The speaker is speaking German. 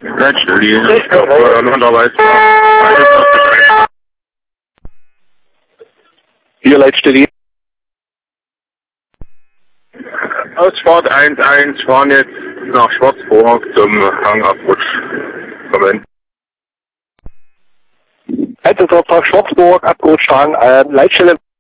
Leitstelle, die Landarbeit. Hier Leitstelle. Ausfahrt 1-1 fahren jetzt nach Schwarzburg zum Hangabrutsch. Moment. Einsatzauftrag Schwarzburg, Abgerutscht Hang, Leitstelle.